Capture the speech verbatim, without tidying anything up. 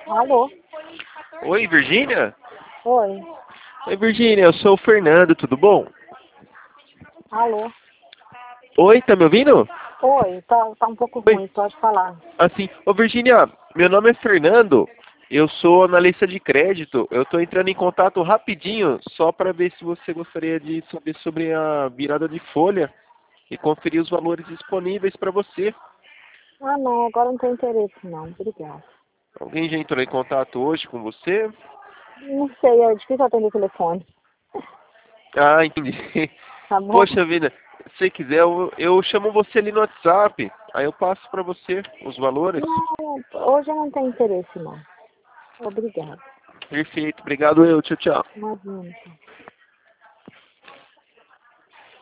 Alô? Oi, Virgínia? Oi? Oi, Virgínia, eu sou o Fernando, tudo bom? Alô? Oi, tá me ouvindo? Oi, tá, tá um pouco Oi, ruim, pode falar. assim, ô Virgínia, meu nome é Fernando, eu sou analista de crédito, eu tô entrando em contato rapidinho só para ver se você gostaria de saber sobre a virada de folha e conferir os valores disponíveis para você. Ah, não, agora não tem interesse não, obrigada. Alguém já entrou em contato hoje com você? Não sei, é difícil atender o telefone, Ah, entendi. tá bom? Poxa vida, se você quiser, eu, eu chamo você ali no WhatsApp, aí eu passo para você os valores. Não, hoje eu não tenho interesse não. Obrigada. Perfeito, obrigado eu, tchau, tchau. Imagina.